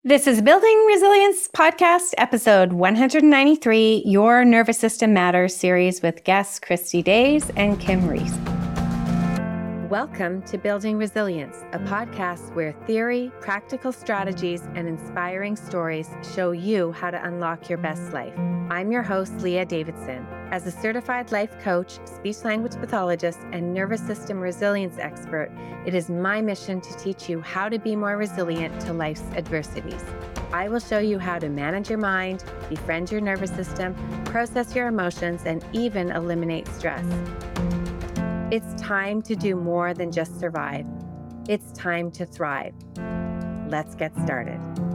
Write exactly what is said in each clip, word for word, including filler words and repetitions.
This is Building Resilience Podcast, episode one hundred ninety-three, Your Nervous System Matters series with guests Christy Days and Kim Reese. Welcome to Building Resilience, a podcast where theory, practical strategies, and inspiring stories show you how to unlock your best life. I'm your host, Leah Davidson. As a certified life coach, speech-language pathologist, and nervous system resilience expert, it is my mission to teach you how to be more resilient to life's adversities. I will show you how to manage your mind, befriend your nervous system, process your emotions, and even eliminate stress. It's time to do more than just survive. It's time to thrive. Let's get started.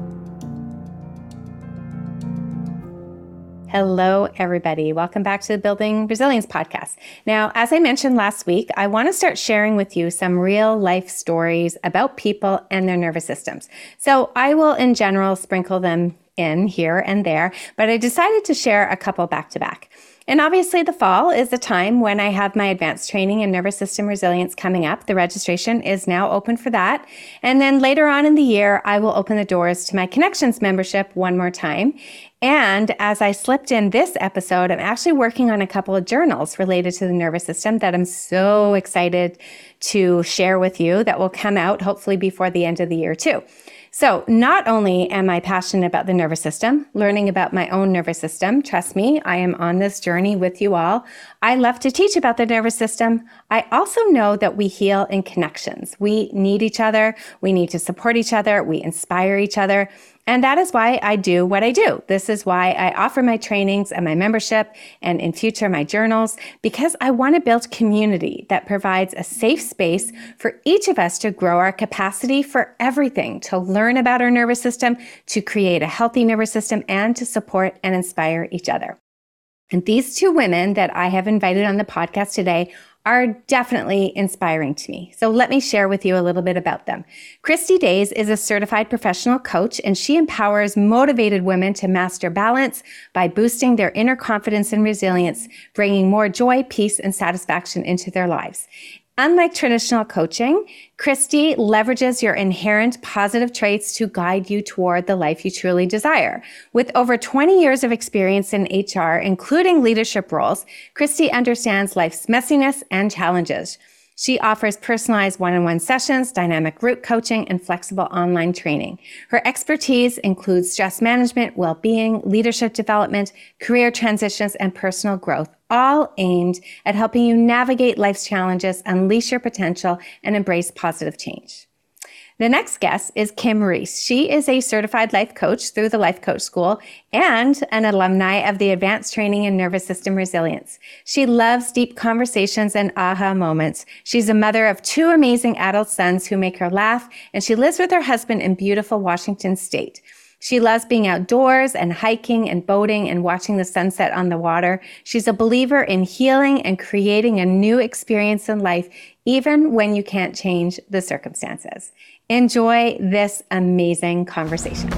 Hello, everybody. Welcome back to the Building Resilience Podcast. Now, as I mentioned last week, I want to start sharing with you some real life stories about people and their nervous systems. So I will, in general, sprinkle them in here and there, but I decided to share a couple back to back. And obviously the fall is the time when I have my advanced training in nervous system resilience coming up. The registration is now open for that. And then later on in the year, I will open the doors to my Connections membership one more time. And as I slipped in this episode, I'm actually working on a couple of journals related to the nervous system that I'm so excited to share with you that will come out hopefully before the end of the year too. So not only am I passionate about the nervous system, learning about my own nervous system, trust me, I am on this journey with you all. I love to teach about the nervous system. I also know that we heal in connections. We need each other. We need to support each other. We inspire each other. And that is why I do what I do. This is why I offer my trainings and my membership and in future my journals, because I want to build community that provides a safe space for each of us to grow our capacity for everything, to learn about our nervous system, to create a healthy nervous system, and to support and inspire each other. And these two women that I have invited on the podcast today are definitely inspiring to me. So let me share with you a little bit about them. Christy Days is a certified professional coach, and she empowers motivated women to master balance by boosting their inner confidence and resilience, bringing more joy, peace, and satisfaction into their lives. Unlike traditional coaching, Christy leverages your inherent positive traits to guide you toward the life you truly desire. With over twenty years of experience in H R, including leadership roles, Christy understands life's messiness and challenges. She offers personalized one-on-one sessions, dynamic group coaching, and flexible online training. Her expertise includes stress management, well-being, leadership development, career transitions, and personal growth, all aimed at helping you navigate life's challenges, unleash your potential, and embrace positive change. The next guest is Kim Reese. She is a certified life coach through the Life Coach School and an alumni of the Advanced Training in Nervous System Resilience. She loves deep conversations and aha moments. She's a mother of two amazing adult sons who make her laugh, and she lives with her husband in beautiful Washington State. She loves being outdoors and hiking and boating and watching the sunset on the water. She's a believer in healing and creating a new experience in life, even when you can't change the circumstances. Enjoy this amazing conversation.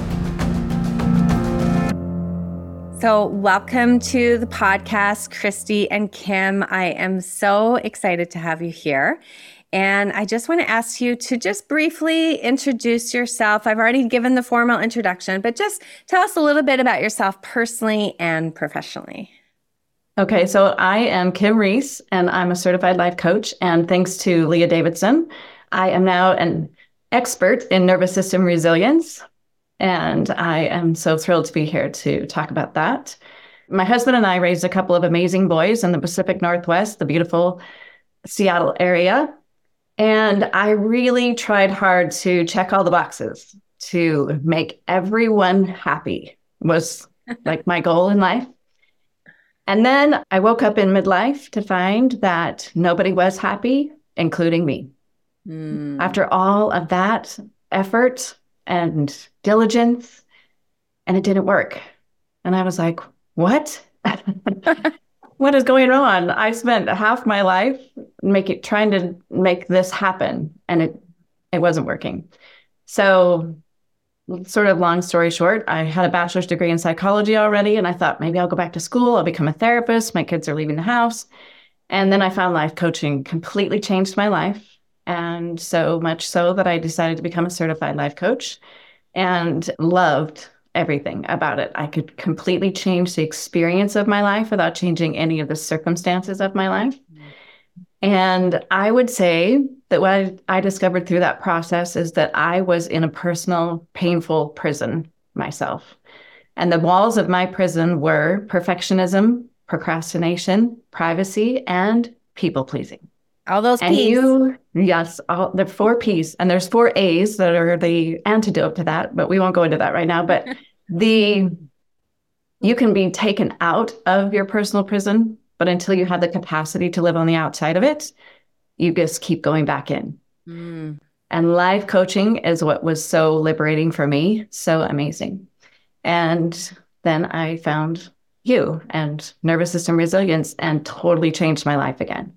So welcome to the podcast, Christy and Kim. I am so excited to have you here. And I just want to ask you to just briefly introduce yourself. I've already given the formal introduction, but just tell us a little bit about yourself personally and professionally. Okay, so I am Kim Reese, and I'm a certified life coach. And thanks to Leah Davidson, I am now an expert in nervous system resilience. And I am so thrilled to be here to talk about that. My husband and I raised a couple of amazing boys in the Pacific Northwest, the beautiful Seattle area. And I really tried hard to check all the boxes to make everyone happy was like my goal in life. And then I woke up in midlife to find that nobody was happy, including me. Mm. After all of that effort and diligence, and it didn't work. And I was like, what? What is going on? I spent half my life make it, trying to make this happen, and it it wasn't working. So sort of long story short, I had a bachelor's degree in psychology already, and I thought maybe I'll go back to school. I'll become a therapist. My kids are leaving the house. And then I found life coaching completely changed my life. And so much so that I decided to become a certified life coach. and loved everything about it. I could completely change the experience of my life without changing any of the circumstances of my life. And I would say that what I, I discovered through that process is that I was in a personal, painful prison myself. And the walls of my prison were perfectionism, procrastination, privacy, and people pleasing. All those And P's. you, yes, all the four P's. And there's four A's that are the antidote to that, but we won't go into that right now. But the you can be taken out of your personal prison, but until you have the capacity to live on the outside of it, you just keep going back in. Mm. And life coaching is what was so liberating for me, so amazing. And then I found you and nervous system resilience and totally changed my life again.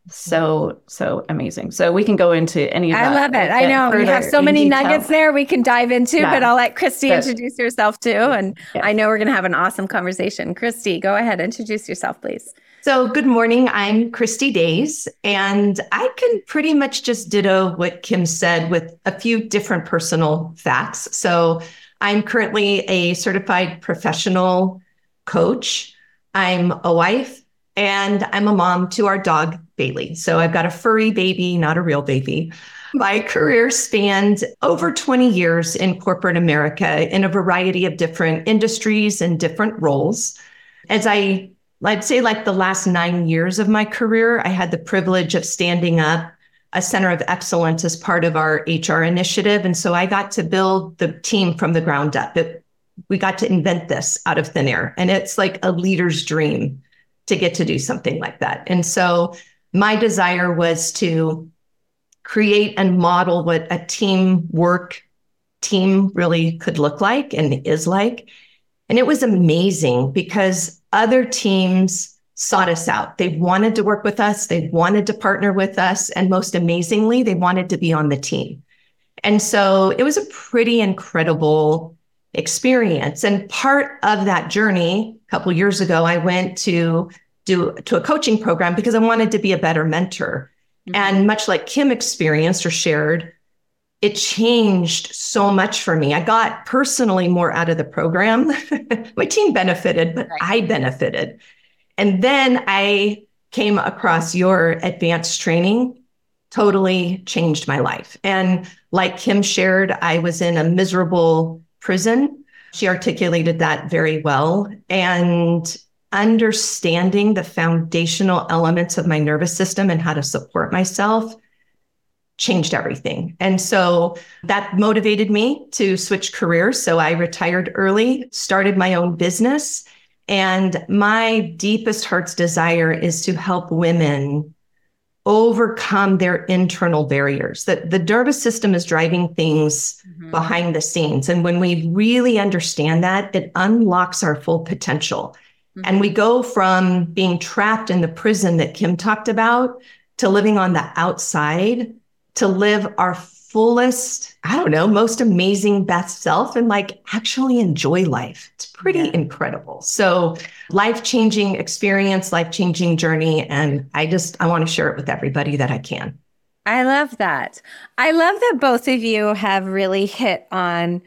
So, so amazing. So we can go into any of that. I love it. I know we have so many detail. nuggets there we can dive into, yeah. but I'll let Christy but, introduce herself too. And yeah. I know we're going to have an awesome conversation. Christy, go ahead. Introduce yourself, please. So good morning. I'm Christy Days, and I can pretty much just ditto what Kim said with a few different personal facts. So I'm currently a certified professional coach. I'm a wife, and I'm a mom to our dog, Bailey. So I've got a furry baby, not a real baby. My career spanned over twenty years in corporate America in a variety of different industries and different roles. As I, I'd say like the last nine years of my career, I had the privilege of standing up a center of excellence as part of our H R initiative. And so I got to build the team from the ground up. It, we got to invent this out of thin air. And it's like a leader's dream to get to do something like that. And so my desire was to create and model what a teamwork team really could look like and is like. And it was amazing because other teams sought us out. They wanted to work with us. They wanted to partner with us. And most amazingly, they wanted to be on the team. And so it was a pretty incredible experience. And part of that journey, a couple of years ago, I went to do to a coaching program because I wanted to be a better mentor. Mm-hmm. And much like Kim experienced or shared, it changed so much for me. I got personally more out of the program. My team benefited, but right. I benefited. And then I came across your advanced training, totally changed my life. And like Kim shared, I was in a miserable prison. She articulated that very well. And understanding the foundational elements of my nervous system and how to support myself changed everything. And so that motivated me to switch careers. So I retired early, started my own business. And my deepest heart's desire is to help women overcome their internal barriers. That the nervous system is driving things mm-hmm. behind the scenes. And when we really understand that, it unlocks our full potential. Mm-hmm. And we go from being trapped in the prison that Kim talked about to living on the outside, to live our fullest, I don't know, most amazing best self and like actually enjoy life. It's pretty yeah. incredible. So life-changing experience, life-changing journey. And I just, I want to share it with everybody that I can. I love that. I love that both of you have really hit on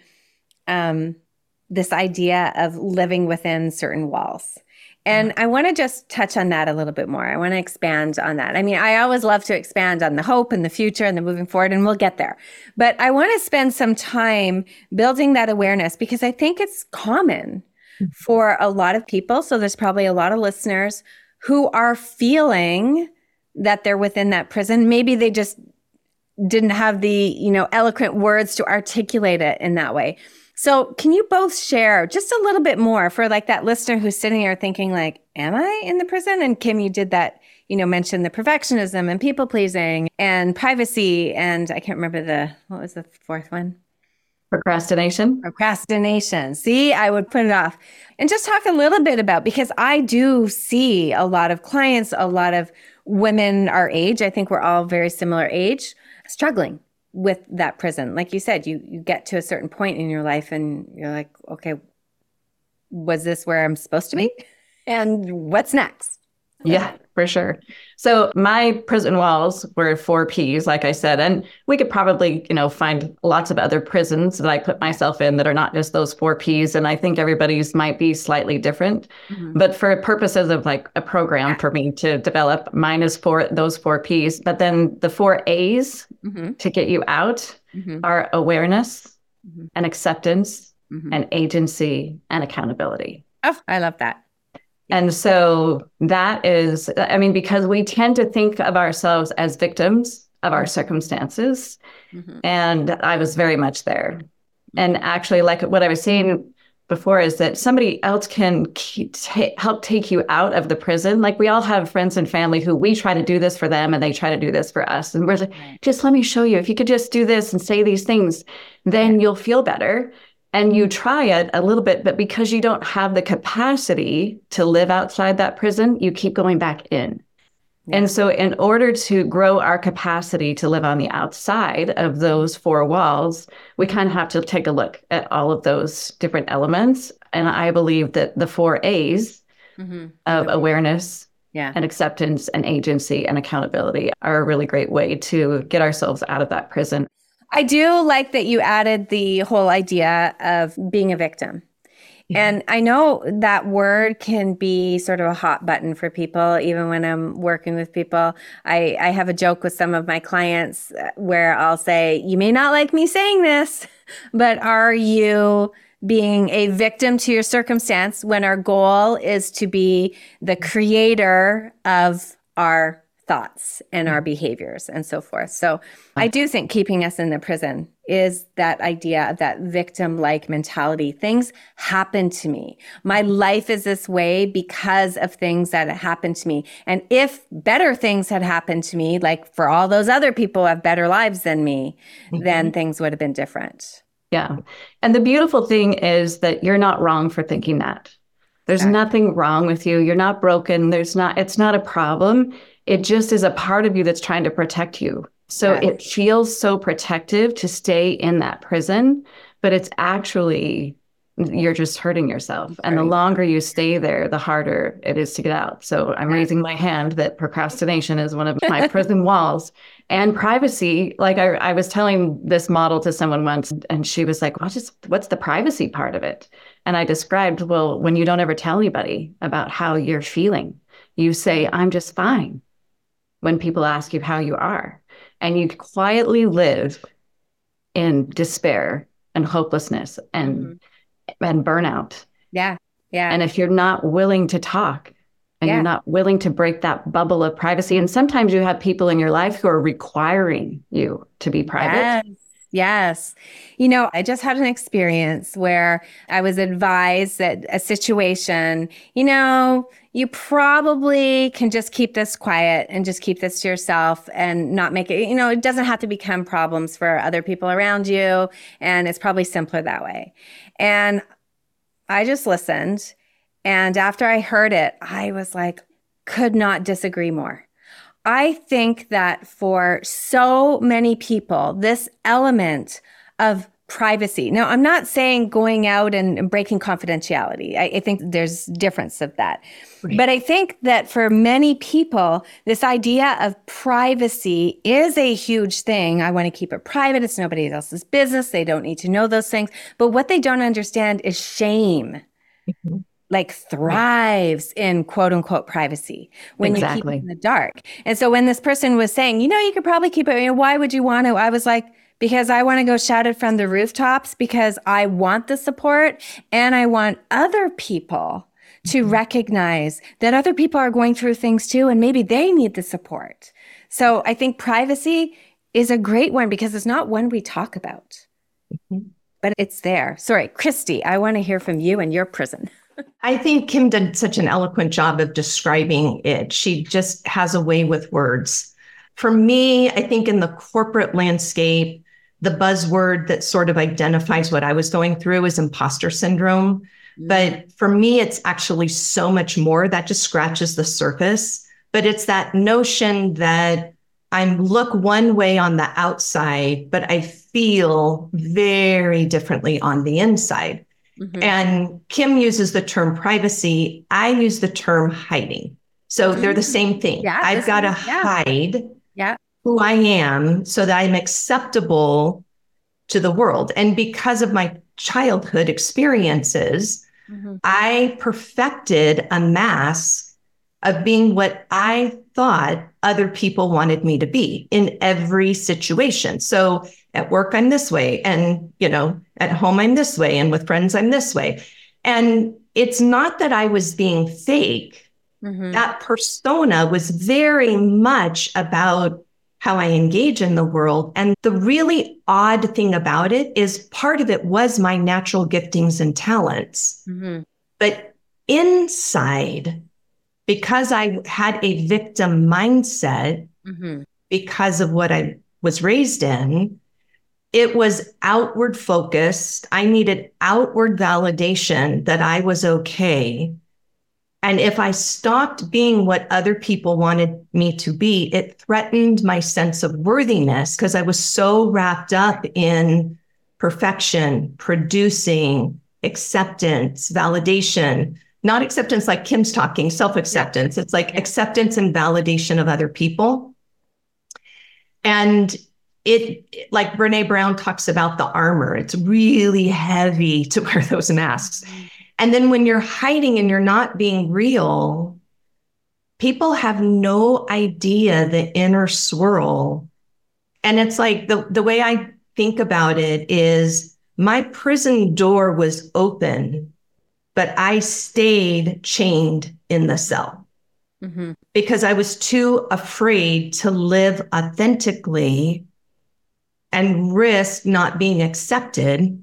um, this idea of living within certain walls. And I want to just touch on that a little bit more. I want to expand on that. I mean, I always love to expand on the hope and the future and the moving forward, and we'll get there. But I want to spend some time building that awareness because I think it's common for a lot of people. So there's probably a lot of listeners who are feeling that they're within that prison. Maybe they just didn't have the, you know, eloquent words to articulate it in that way. So can you both share just a little bit more for like that listener who's sitting here thinking like, am I in the prison? And Kim, you did that, you know, mention the perfectionism and people pleasing and privacy. And I can't remember the, what was the fourth one? Procrastination. Procrastination. See, I would put it off. And just talk a little bit about, because I do see a lot of clients, a lot of women our age, I think we're all very similar age, struggling with that prison. Like you said, you you get to a certain point in your life and you're like, okay, was this where I'm supposed to be? And what's next? Yeah, for sure. So my prison walls were four Ps, like I said, and we could probably, you know, find lots of other prisons that I put myself in that are not just those four Ps. And I think everybody's might be slightly different. Mm-hmm. But for purposes of like a program yeah. for me to develop, mine is for those four Ps. But then the four A's mm-hmm. to get you out mm-hmm. are awareness mm-hmm. and acceptance mm-hmm. and agency and accountability. Oh, I love that. And so that is, I mean, because we tend to think of ourselves as victims of our circumstances. Mm-hmm. And I was very much there. And actually, like what I was saying before, is that somebody else can keep, t- help take you out of the prison. Like we all have friends and family who we try to do this for them and they try to do this for us. And we're like, just let me show you. If you could just do this and say these things, then you'll feel better. And you try it a little bit, but because you don't have the capacity to live outside that prison, you keep going back in. Yeah. And so in order to grow our capacity to live on the outside of those four walls, we kind of have to take a look at all of those different elements. And I believe that the four A's mm-hmm. of awareness yeah. and acceptance and agency and accountability are a really great way to get ourselves out of that prison. I do like that you added the whole idea of being a victim. Yeah. And I know that word can be sort of a hot button for people, even when I'm working with people. I, I have a joke with some of my clients where I'll say, you may not like me saying this, but are you being a victim to your circumstance when our goal is to be the creator of our thoughts and our behaviors and so forth. So I do think keeping us in the prison is that idea of that victim-like mentality. Things happen to me. My life is this way because of things that happened to me. And if better things had happened to me, like for all those other people who have better lives than me, mm-hmm. then things would have been different. Yeah. And the beautiful thing is that you're not wrong for thinking that. There's exactly. nothing wrong with you. You're not broken. There's not, it's not a problem. It just is a part of you that's trying to protect you. So yes. it feels so protective to stay in that prison, but it's actually, you're just hurting yourself. Right. And the longer you stay there, the harder it is to get out. So I'm raising my hand that procrastination is one of my prison walls. And privacy, like I, I was telling this model to someone once, and she was like, well, just what's the privacy part of it? And I described, well, when you don't ever tell anybody about how you're feeling, you say, I'm just fine. When people ask you how you are, and you quietly live in despair and hopelessness and mm-hmm. and burnout. Yeah. Yeah. And if you're not willing to talk and yeah. you're not willing to break that bubble of privacy, and sometimes you have people in your life who are requiring you to be private. Yes. Yes. You know, I just had an experience where I was advised that a situation, you know, you probably can just keep this quiet and just keep this to yourself and not make it, you know, it doesn't have to become problems for other people around you. And it's probably simpler that way. And I just listened. And after I heard it, I was like, could not disagree more. I think that for so many people, this element of privacy. Now, I'm not saying going out and breaking confidentiality. I, I think there's difference of that. Right. But I think that for many people, this idea of privacy is a huge thing. I want to keep it private. It's nobody else's business. They don't need to know those things. But what they don't understand is shame. Mm-hmm. Like thrives in quote unquote privacy when exactly. you keep it in the dark. And so when this person was saying, you know, you could probably keep it, you know, why would you want to? I was like, because I want to go shout it from the rooftops because I want the support and I want other people to mm-hmm. recognize that other people are going through things too, and maybe they need the support. So I think privacy is a great one because it's not one we talk about, mm-hmm. but it's there. Sorry, Christy, I want to hear from you and your prison. I think Kim did such an eloquent job of describing it. She just has a way with words. For me, I think in the corporate landscape, the buzzword that sort of identifies what I was going through is imposter syndrome. Mm-hmm. But for me, it's actually so much more. That just scratches the surface. But it's that notion that I look one way on the outside, but I feel very differently on the inside. Mm-hmm. And Kim uses the term privacy. I use the term hiding. So they're the same thing. Yeah, I've got to yeah. hide yeah. who I am so that I'm acceptable to the world. And because of my childhood experiences, mm-hmm. I perfected a mask of being what I thought other people wanted me to be in every situation. So at work, I'm this way. And, you know, at home, I'm this way. And with friends, I'm this way. And it's not that I was being fake. Mm-hmm. That persona was very much about how I engage in the world. And the really odd thing about it is part of it was my natural giftings and talents. Mm-hmm. But inside, because I had a victim mindset, mm-hmm. because of what I was raised in, it was outward focused. I needed outward validation that I was okay. And if I stopped being what other people wanted me to be, it threatened my sense of worthiness because I was so wrapped up in perfection, producing, acceptance, validation, not acceptance like Kim's talking, self-acceptance. Yeah. It's like yeah. acceptance and validation of other people. And it, like Brene Brown talks about the armor, it's really heavy to wear those masks. And then when you're hiding and you're not being real, people have no idea the inner swirl. And it's like the, the way I think about it is my prison door was open, but I stayed chained in the cell mm-hmm. because I was too afraid to live authentically and risk not being accepted.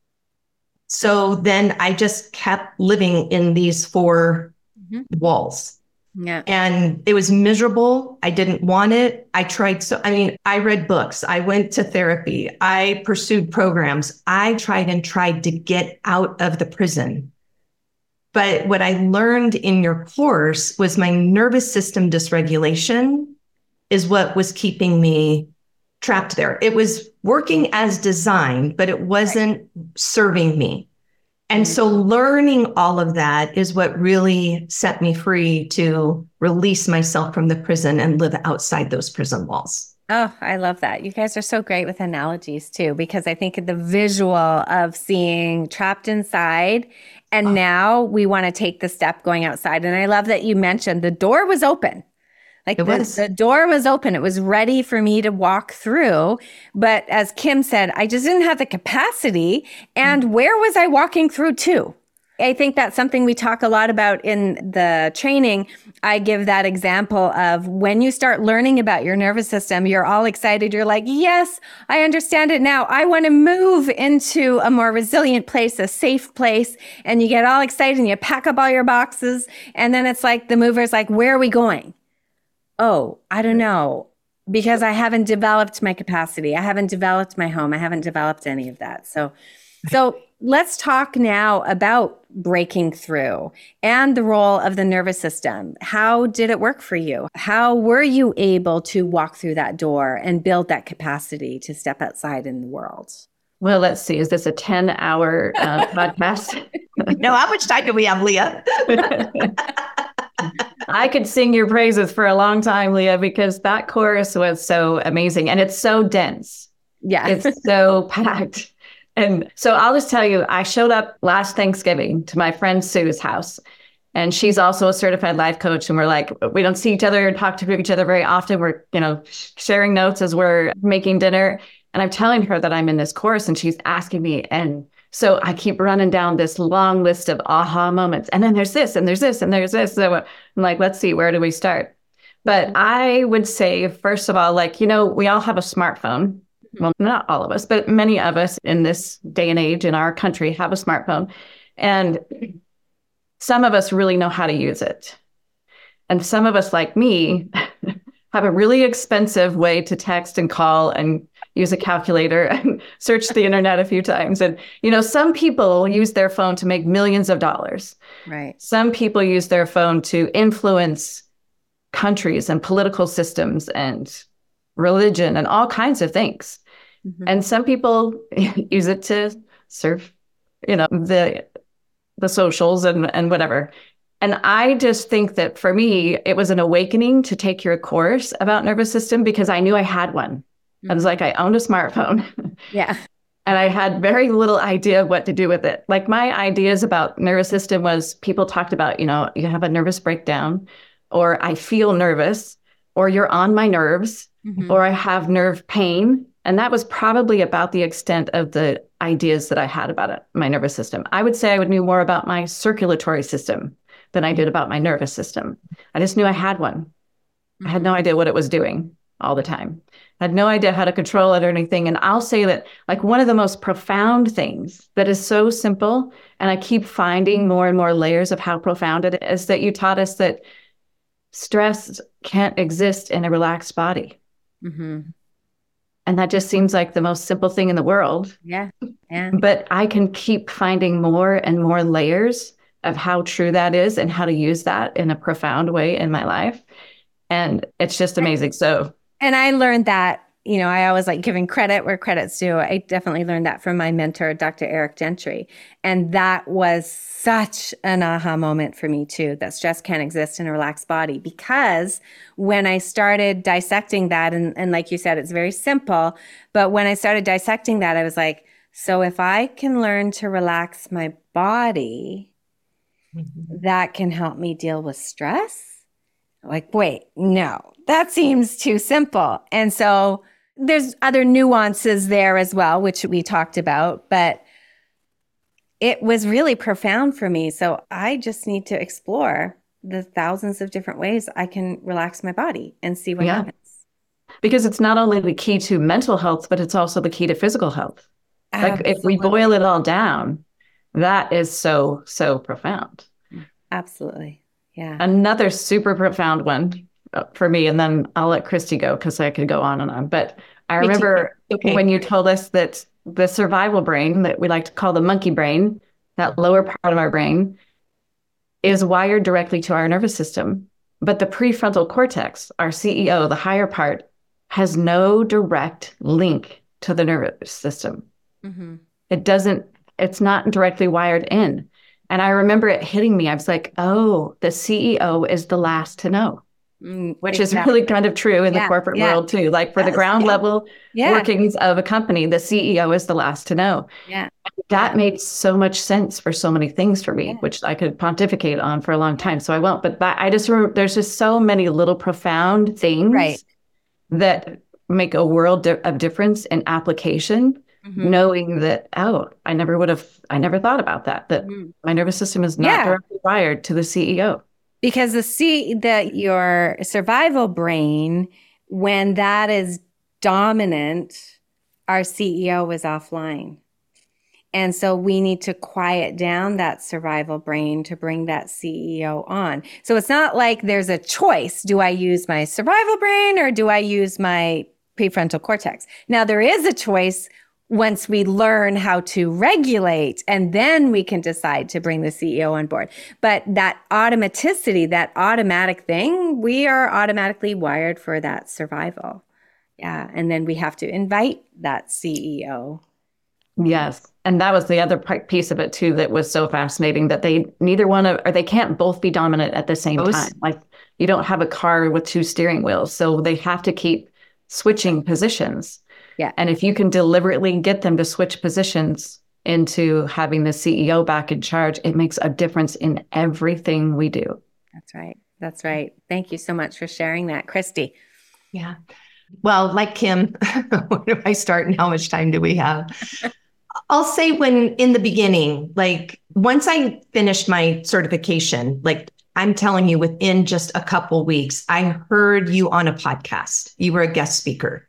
So then I just kept living in these four mm-hmm. walls. Yeah. And it was miserable. I didn't want it. I tried. So, I mean, I read books. I went to therapy. I pursued programs. I tried and tried to get out of the prison. But what I learned in your course was my nervous system dysregulation is what was keeping me trapped there. It was working as designed, but it wasn't right. serving me. And so learning all of that is what really set me free to release myself from the prison and live outside those prison walls. Oh, I love that. You guys are so great with analogies too, because I think the visual of seeing trapped inside and oh. now we want to take the step going outside. And I love that you mentioned the door was open. Like the, the door was open. It was ready for me to walk through. But as Kim said, I just didn't have the capacity. And mm-hmm. where was I walking through to? I think that's something we talk a lot about in the training. I give that example of when you start learning about your nervous system, you're all excited. You're like, yes, I understand it now. I want to move into a more resilient place, a safe place. And you get all excited and you pack up all your boxes. And then it's like the mover's like, where are we going? Oh, I don't know, because I haven't developed my capacity. I haven't developed my home. I haven't developed any of that. So, so let's talk now about breaking through and the role of the nervous system. How did it work for you? How were you able to walk through that door and build that capacity to step outside in the world? Well, let's see. Is this a ten hour uh, podcast? No, how much time do we have, Leah? I could sing your praises for a long time, Leah, because that chorus was so amazing and it's so dense. Yeah. It's so packed. And so I'll just tell you, I showed up last Thanksgiving to my friend Sue's house, and she's also a certified life coach. And we're like, we don't see each other and talk to each other very often. We're, you know, sharing notes as we're making dinner. And I'm telling her that I'm in this course and she's asking me. And so I keep running down this long list of aha moments. And then there's this, and there's this, and there's this. So I'm like, let's see, where do we start? But I would say, first of all, like, you know, we all have a smartphone. Well, not all of us, but many of us in this day and age in our country have a smartphone. And some of us really know how to use it. And some of us, like me, have a really expensive way to text and call and use a calculator and search the internet a few times. And, you know, some people use their phone to make millions of dollars. Right. Some people use their phone to influence countries and political systems and religion and all kinds of things. Mm-hmm. And some people use it to surf, you know, the the socials and, and whatever. And I just think that for me, it was an awakening to take your course about nervous system because I knew I had one. Mm-hmm. I was like, I owned a smartphone. Yeah. And I had very little idea of what to do with it. Like my ideas about nervous system was people talked about, you know, you have a nervous breakdown, or I feel nervous, or you're on my nerves, mm-hmm. or I have nerve pain. And that was probably about the extent of the ideas that I had about it, my nervous system. I would say I would knew more about my circulatory system than I did about my nervous system. I just knew I had one. Mm-hmm. I had no idea what it was doing all the time. I had no idea how to control it or anything. And I'll say that like one of the most profound things that is so simple, and I keep finding more and more layers of how profound it is, that you taught us that stress can't exist in a relaxed body. Mm-hmm. And that just seems like the most simple thing in the world. Yeah. Yeah. But I can keep finding more and more layers of how true that is and how to use that in a profound way in my life. And it's just amazing. So, and I learned that, you know, I always like giving credit where credit's due. I definitely learned that from my mentor, Doctor Eric Gentry. And that was such an aha moment for me too, that stress can't exist in a relaxed body. Because when I started dissecting that, and, and like you said, it's very simple, but when I started dissecting that, I was like, so if I can learn to relax my body, mm-hmm. that can help me deal with stress? Like, wait, no, that seems too simple. And so there's other nuances there as well, which we talked about, but it was really profound for me. So I just need to explore the thousands of different ways I can relax my body and see what yeah. happens. Because it's not only the key to mental health, but it's also the key to physical health. Absolutely. Like if we boil it all down, that is so, so profound. Absolutely. Yeah. Another super profound one for me, and then I'll let Christy go because I could go on and on. But I me remember okay. when you told us that the survival brain, that we like to call the monkey brain, that lower part of our brain, is wired directly to our nervous system. But the prefrontal cortex, our C E O, the higher part, has no direct link to the nervous system. Mm-hmm. It doesn't, it's not directly wired in. And I remember it hitting me. I was like, oh, the C E O is the last to know, mm, which exactly. is really kind of true in yeah, the corporate yeah. world too. Like for yes, the ground yeah. level yeah. workings of a company, the C E O is the last to know. Yeah, That yeah. made so much sense for so many things for me, yeah. which I could pontificate on for a long time. So I won't. But that, I just remember there's just so many little profound things right. that make a world di- of difference in application. Mm-hmm. Knowing that, oh, I never would have, I never thought about that, that mm-hmm. my nervous system is not yeah. directly wired to the C E O. Because the C, that your survival brain, when that is dominant, our C E O is offline. And so we need to quiet down that survival brain to bring that C E O on. So it's not like there's a choice. Do I use my survival brain or do I use my prefrontal cortex? Now there is a choice once we learn how to regulate, and then we can decide to bring the C E O on board. But that automaticity, that automatic thing, we are automatically wired for that survival. Yeah. And then we have to invite that C E O. Yes. And that was the other piece of it too that was so fascinating, that they neither one of, or they can't both be dominant at the same Those, time. Like you don't have a car with two steering wheels. So they have to keep switching positions. Yeah. And if you can deliberately get them to switch positions into having the C E O back in charge, it makes a difference in everything we do. That's right. That's right. Thank you so much for sharing that, Christy. Yeah. Well, like Kim, where do I start and how much time do we have? I'll say when in the beginning, like once I finished my certification, like I'm telling you, within just a couple weeks, I heard you on a podcast. You were a guest speaker.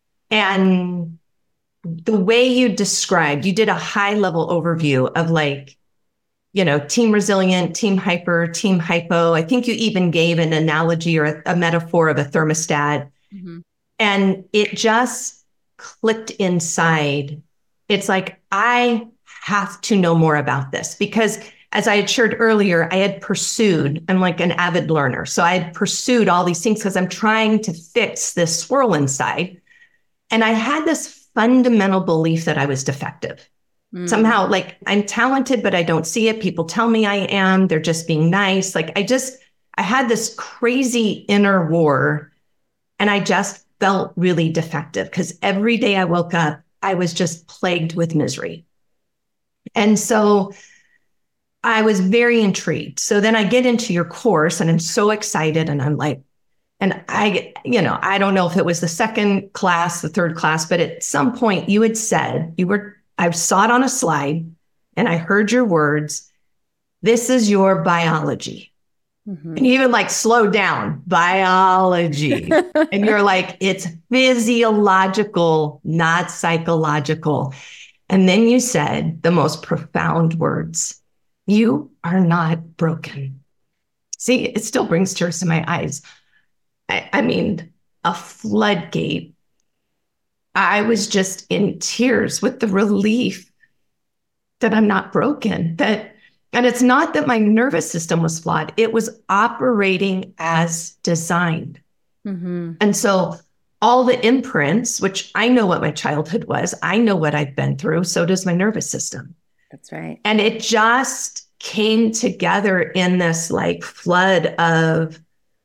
And the way you described, you did a high level overview of like, you know, team resilient, team hyper, team hypo. I think you even gave an analogy or a, a metaphor of a thermostat. Mm-hmm. And it just clicked inside. It's like, I have to know more about this because as I had shared earlier, I had pursued, I'm like an avid learner. So I had pursued all these things because I'm trying to fix this swirl inside. And I had this fundamental belief that I was defective. Mm. Somehow, like, I'm talented, but I don't see it. People tell me I am. They're just being nice. Like, I just, I had this crazy inner war, and I just felt really defective because every day I woke up, I was just plagued with misery. And so I was very intrigued. So then I get into your course and I'm so excited, and I'm like, and I, you know, I don't know if it was the second class, the third class, but at some point you had said, you were, I saw it on a slide and I heard your words, this is your biology. Mm-hmm. And you even like slowed down, biology. And you're like, it's physiological, not psychological. And then you said the most profound words, you are not broken. See, it still brings tears to my eyes. I, I mean, a floodgate. I was just in tears with the relief that I'm not broken. That, and it's not that my nervous system was flawed. It was operating as designed. Mm-hmm. And so all the imprints, which I know what my childhood was, I know what I've been through. So does my nervous system. That's right. And it just came together in this like flood of,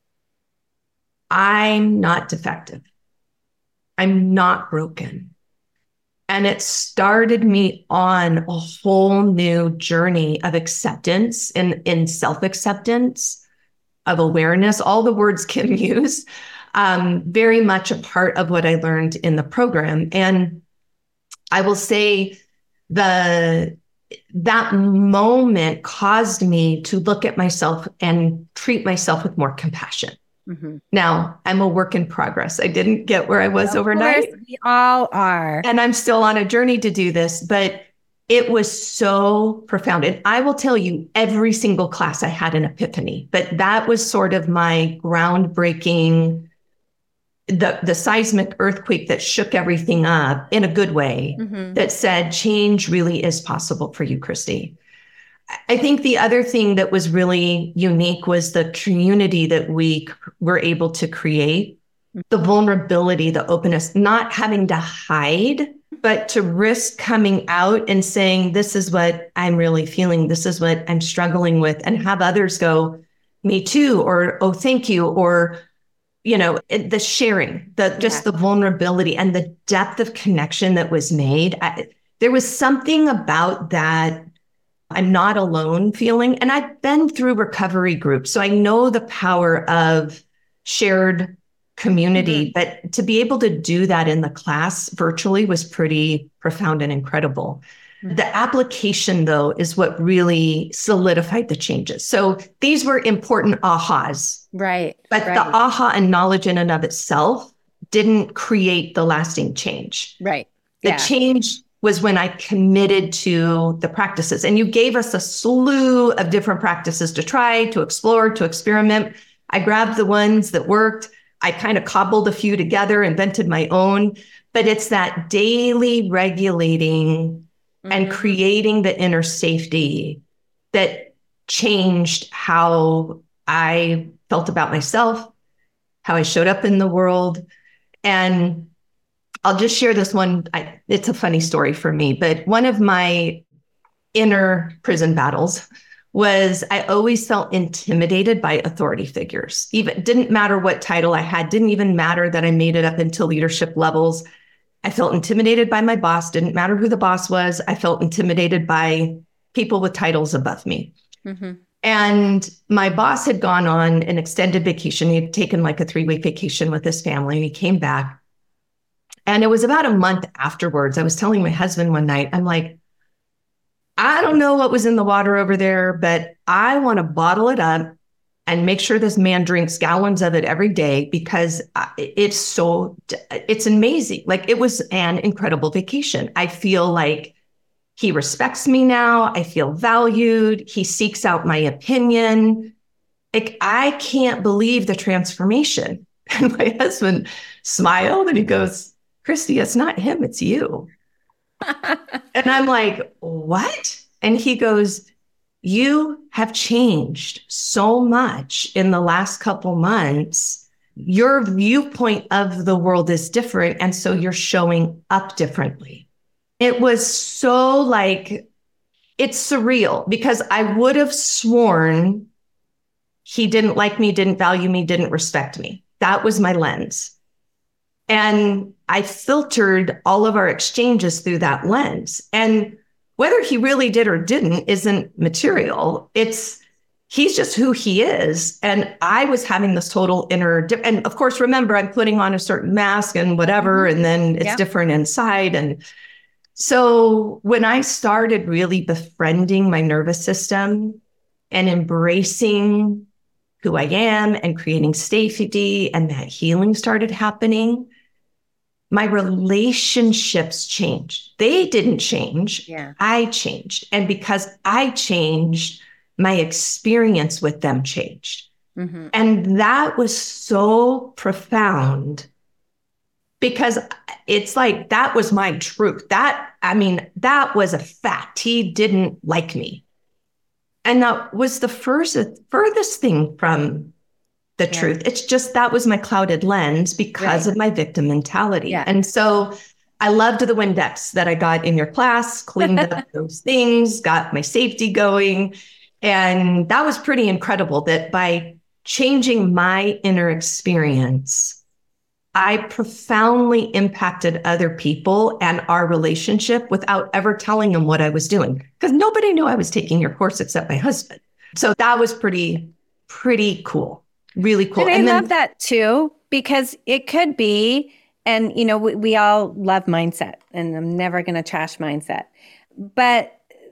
I'm not defective. I'm not broken. And it started me on a whole new journey of acceptance and in self-acceptance, of awareness, all the words Kim used, um, very much a part of what I learned in the program. And I will say the that moment caused me to look at myself and treat myself with more compassion. Mm-hmm. Now, I'm a work in progress. I didn't get where I was of overnight. Course, we all are. And I'm still on a journey to do this, but it was so profound. And I will tell you, every single class I had an epiphany, but that was sort of my groundbreaking, the, the seismic earthquake that shook everything up in a good way, mm-hmm. that said, change really is possible for you, Christy. I think the other thing that was really unique was the community that we were able to create, the vulnerability, the openness, not having to hide, but to risk coming out and saying, this is what I'm really feeling. This is what I'm struggling with, and have others go, me too, or, oh, thank you. Or, you know, the sharing, the just yeah. the vulnerability and the depth of connection that was made. I, there was something about that I'm not alone feeling. And I've been through recovery groups, so I know the power of shared community, mm-hmm. but to be able to do that in the class virtually was pretty profound and incredible. Mm-hmm. The application, though, is what really solidified the changes. So these were important ahas. Right. But right. the aha and knowledge in and of itself didn't create the lasting change. Right. The yeah. change was when I committed to the practices. And you gave us a slew of different practices to try, to explore, to experiment. I grabbed the ones that worked. I kind of cobbled a few together, invented my own. But it's that daily regulating mm-hmm. and creating the inner safety that changed how I felt about myself, how I showed up in the world. And I'll just share this one. I, it's a funny story for me, but one of my inner prison battles was I always felt intimidated by authority figures. Even didn't matter what title I had, didn't even matter that I made it up into leadership levels. I felt intimidated by my boss. Didn't matter who the boss was. I felt intimidated by people with titles above me. Mm-hmm. And my boss had gone on an extended vacation. He had taken like a three-week vacation with his family, and he came back. And it was about a month afterwards. I was telling my husband one night, I'm like, I don't know what was in the water over there, but I want to bottle it up and make sure this man drinks gallons of it every day, because it's so, it's amazing. Like, it was an incredible vacation. I feel like he respects me now. I feel valued. He seeks out my opinion. Like, I can't believe the transformation. And my husband smiled and he goes, Christy, it's not him, it's you. And I'm like, what? And he goes, you have changed so much in the last couple months. Your viewpoint of the world is different. And so you're showing up differently. It was so like, it's surreal because I would have sworn he didn't like me, didn't value me, didn't respect me. That was my lens. And I filtered all of our exchanges through that lens. And whether he really did or didn't isn't material. It's he's just who he is. And I was having this total inner, and of course, remember, I'm putting on a certain mask and whatever, and then it's yeah. different inside. And so when I started really befriending my nervous system and embracing who I am and creating safety, and that healing started happening, my relationships changed. They didn't change. Yeah. I changed. And because I changed, my experience with them changed. Mm-hmm. And that was so profound because it's like, that was my truth. That, I mean, that was a fact. He didn't like me. And that was the first, furthest thing from the yeah. truth. It's just, that was my clouded lens because right. of my victim mentality. Yeah. And so I loved the Windex that I got in your class, cleaned up those things, got my safety going. And that was pretty incredible that by changing my inner experience, I profoundly impacted other people and our relationship without ever telling them what I was doing, because nobody knew I was taking your course except my husband. So that was pretty, pretty cool. Really cool. And I and love then, that too, because it could be, and you know, we, we all love mindset, and I'm never going to trash mindset, but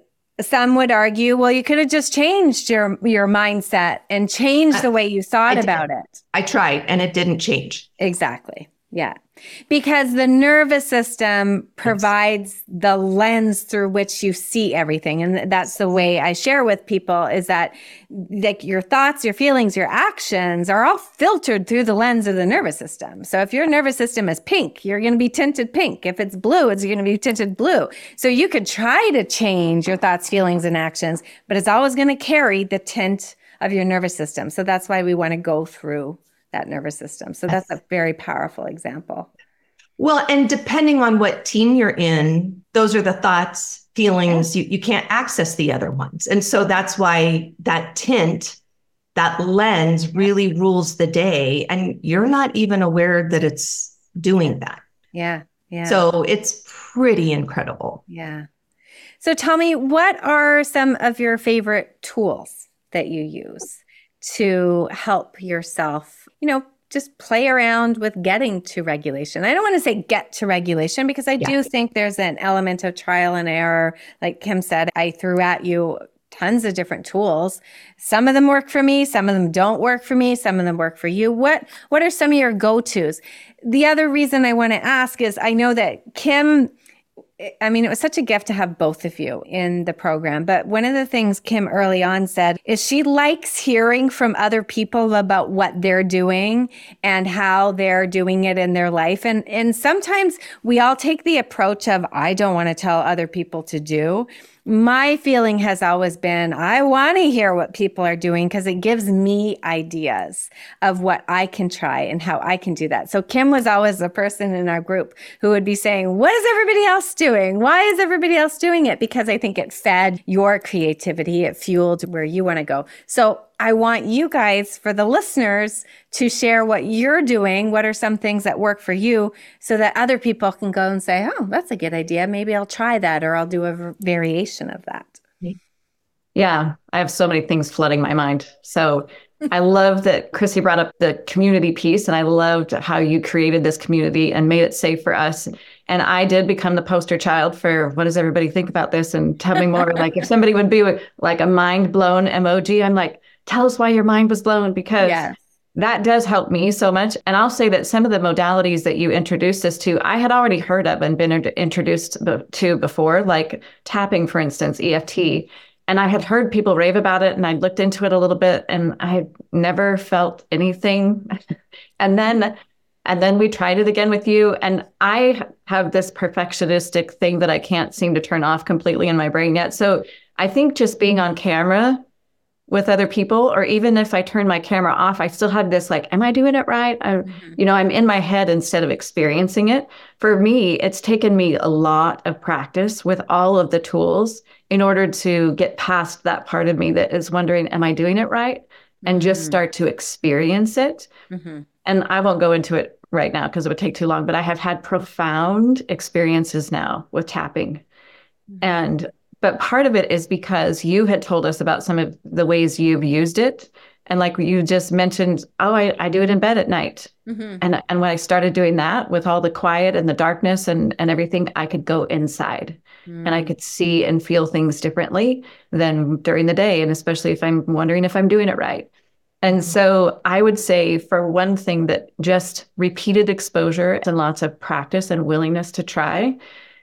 some would argue, well, you could have just changed your, your mindset and changed the way you thought about it. I tried and it didn't change. Exactly. Yeah. Because the nervous system provides yes. the lens through which you see everything. And that's the way I share with people, is that like your thoughts, your feelings, your actions are all filtered through the lens of the nervous system. So if your nervous system is pink, you're going to be tinted pink. If it's blue, it's going to be tinted blue. So you could try to change your thoughts, feelings, and actions, but it's always going to carry the tint of your nervous system. So that's why we want to go through that nervous system. So that's a very powerful example. Well, and depending on what team you're in, those are the thoughts, feelings, you, you can't access the other ones. And so that's why that tint, that lens really rules the day. And you're not even aware that it's doing that. Yeah. Yeah. So it's pretty incredible. Yeah. So tell me, what are some of your favorite tools that you use to help yourself, you know, just play around with getting to regulation? I don't want to say get to regulation, because I yeah. do think there's an element of trial and error. Like Kim said, I threw at you tons of different tools. Some of them work for me. Some of them don't work for me. Some of them work for you. What, what are some of your go-tos? The other reason I want to ask is I know that Kim, I mean, it was such a gift to have both of you in the program. But one of the things Kim early on said is she likes hearing from other people about what they're doing and how they're doing it in their life. And, and sometimes we all take the approach of, I don't want to tell other people to do. My feeling has always been, I want to hear what people are doing because it gives me ideas of what I can try and how I can do that. So Kim was always the person in our group who would be saying, what is everybody else doing? Why is everybody else doing it? Because I think it fed your creativity. It fueled where you want to go. So I want you guys, for the listeners, to share what you're doing. What are some things that work for you so that other people can go and say, oh, that's a good idea. Maybe I'll try that, or I'll do a variation of that. Yeah, I have so many things flooding my mind. So I love that Christy brought up the community piece, and I loved how you created this community and made it safe for us. And I did become the poster child for what does everybody think about this, and tell me more. Like if somebody would be like a mind blown emoji, I'm like, tell us why your mind was blown, because yes. that does help me so much. And I'll say that some of the modalities that you introduced us to, I had already heard of and been introduced to before, like tapping, for instance, E F T. And I had heard people rave about it, and I looked into it a little bit, and I had never felt anything. and then and then we tried it again with you. And I have this perfectionistic thing that I can't seem to turn off completely in my brain yet. So I think just being on camera with other people, or even if I turned my camera off, I still had this like, am I doing it right? I, mm-hmm. You know, I'm in my head instead of experiencing it. For me, it's taken me a lot of practice with all of the tools in order to get past that part of me that is wondering, am I doing it right? And mm-hmm. just start to experience it. Mm-hmm. And I won't go into it right now because it would take too long, but I have had profound experiences now with tapping. Mm-hmm. And But part of it is because you had told us about some of the ways you've used it. And like you just mentioned, oh, I, I do it in bed at night. Mm-hmm. And and when I started doing that with all the quiet and the darkness and, and everything, I could go inside mm. and I could see and feel things differently than during the day. And especially if I'm wondering if I'm doing it right. And so I would say, for one thing, that just repeated exposure and lots of practice and willingness to try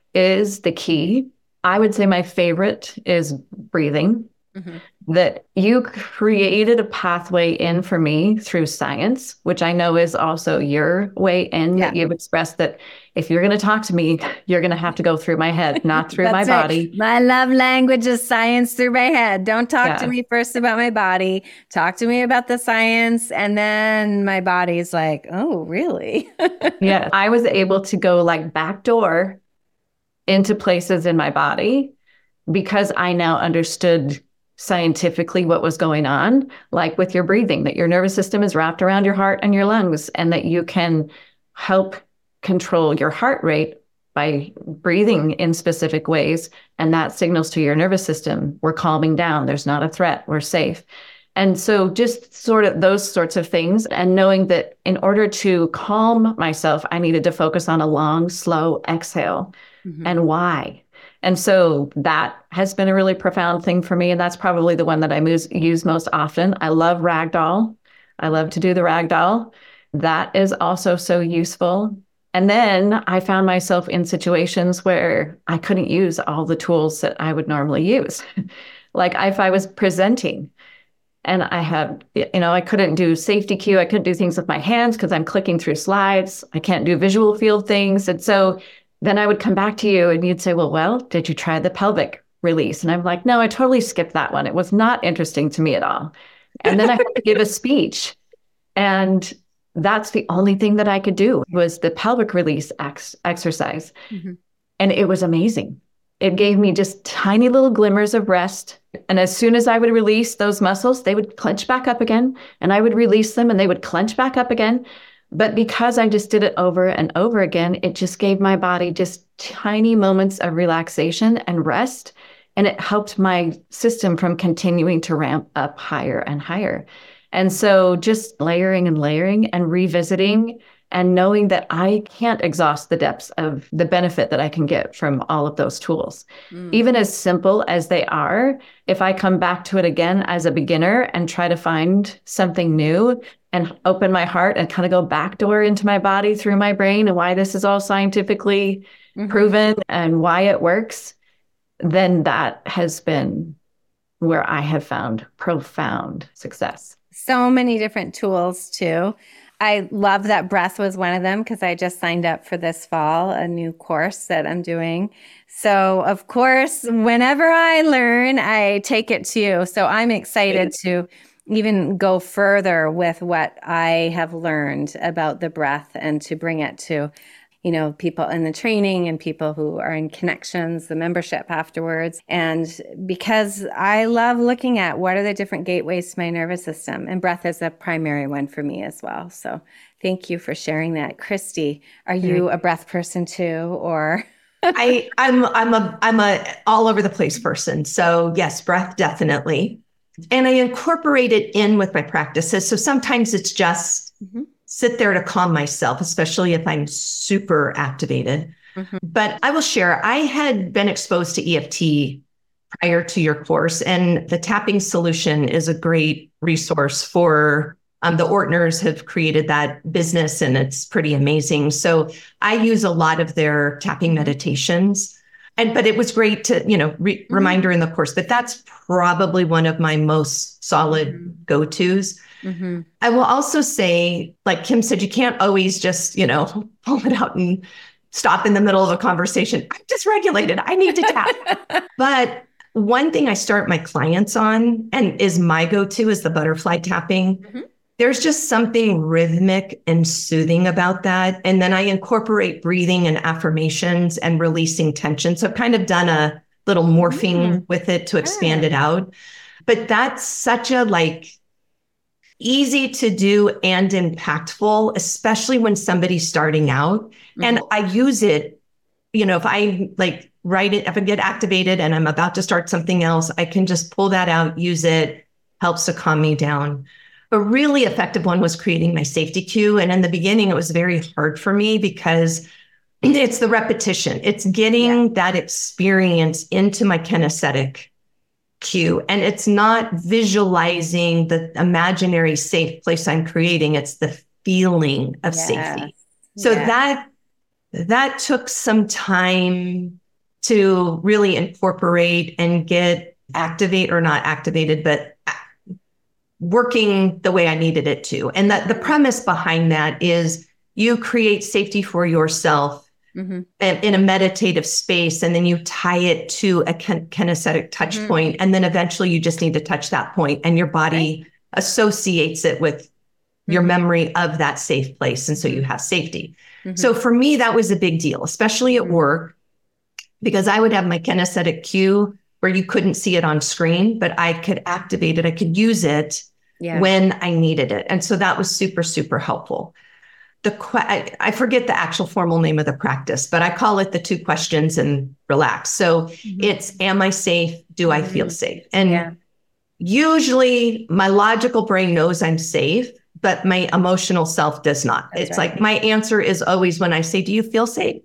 is the key. I would say my favorite is breathing, mm-hmm. that you created a pathway in for me through science, which I know is also your way in, yeah. that you've expressed that if you're going to talk to me, you're going to have to go through my head, not through my body. Right. My love language is science through my head. Don't talk yeah. to me first about my body. Talk to me about the science. And then my body's like, oh, really? Yeah. I was able to go like backdoor into places in my body because I now understood scientifically what was going on, like with your breathing, that your nervous system is wrapped around your heart and your lungs, and that you can help control your heart rate by breathing in specific ways. And that signals to your nervous system, we're calming down, there's not a threat, we're safe. And so just sort of those sorts of things, and knowing that in order to calm myself, I needed to focus on a long, slow exhale. Mm-hmm. And why? And so that has been a really profound thing for me. And that's probably the one that I use, use most often. I love ragdoll. I love to do the ragdoll. That is also so useful. And then I found myself in situations where I couldn't use all the tools that I would normally use. Like if I was presenting and I had, you know, I couldn't do safety cue. I couldn't do things with my hands because I'm clicking through slides. I can't do visual field things. And so then I would come back to you and you'd say, well, well, did you try the pelvic release? And I'm like, no, I totally skipped that one. It was not interesting to me at all. And then I had to give a speech. And that's the only thing that I could do was the pelvic release ex- exercise. Mm-hmm. And it was amazing. It gave me just tiny little glimmers of rest. And as soon as I would release those muscles, they would clench back up again. And I would release them and they would clench back up again. But because I just did it over and over again, it just gave my body just tiny moments of relaxation and rest. And it helped my system from continuing to ramp up higher and higher. And so just layering and layering and revisiting and knowing that I can't exhaust the depths of the benefit that I can get from all of those tools. Mm. Even as simple as they are, if I come back to it again as a beginner and try to find something new and open my heart and kind of go backdoor into my body through my brain and why this is all scientifically mm-hmm. proven and why it works, then that has been where I have found profound success. So many different tools too. I love that breath was one of them because I just signed up for this fall, a new course that I'm doing. So of course, whenever I learn, I take it to you. So I'm excited to even go further with what I have learned about the breath and to bring it to, you know, people in the training and people who are in connections, the membership afterwards. And because I love looking at what are the different gateways to my nervous system, and breath is a primary one for me as well. So thank you for sharing that. Christy, are you a breath person too, or? I, I'm, I'm a, I'm a all over the place person. So yes, breath, definitely. And I incorporate it in with my practices. So sometimes it's just mm-hmm. sit there to calm myself, especially if I'm super activated. Mm-hmm. But I will share, I had been exposed to E F T prior to your course, and the tapping solution is a great resource for um, the Ortners have created that business, and it's pretty amazing. So I use a lot of their tapping meditations. And, but it was great to, you know, re- mm-hmm. reminder in the course, but that's probably one of my most solid mm-hmm. go-tos. Mm-hmm. I will also say, like Kim said, you can't always just, you know, pull it out and stop in the middle of a conversation. I'm dysregulated. I need to tap. But one thing I start my clients on and is my go-to is the butterfly tapping. Mm-hmm. There's just something rhythmic and soothing about that. And then I incorporate breathing and affirmations and releasing tension. So I've kind of done a little morphing mm-hmm. with it to expand yeah. it out. But that's such a like easy to do and impactful, especially when somebody's starting out. Mm-hmm. And I use it, you know, if I like write it, if I get activated and I'm about to start something else, I can just pull that out, use it, helps to calm me down. A really effective one was creating my safety cue. And in the beginning, it was very hard for me because it's the repetition. It's getting yeah. that experience into my kinesthetic cue. And it's not visualizing the imaginary safe place I'm creating. It's the feeling of yes. safety. So yeah. that, that took some time to really incorporate and get activate or not activated, but working the way I needed it to. And that the premise behind that is you create safety for yourself mm-hmm. in, in a meditative space, and then you tie it to a kin- kinesthetic touch mm-hmm. point, and then eventually you just need to touch that point, and your body right. associates it with mm-hmm. your memory of that safe place, and so you have safety. Mm-hmm. So for me, that was a big deal, especially at work, because I would have my kinesthetic cue where you couldn't see it on screen, but I could activate it. I could use it yeah. when I needed it. And so that was super, super helpful. The que- I, I forget the actual formal name of the practice, but I call it the two questions and relax. So mm-hmm. it's, am I safe? Do I mm-hmm. feel safe? And yeah. usually my logical brain knows I'm safe, but my emotional self does not. That's it's right. like my answer is always when I say, do you feel safe?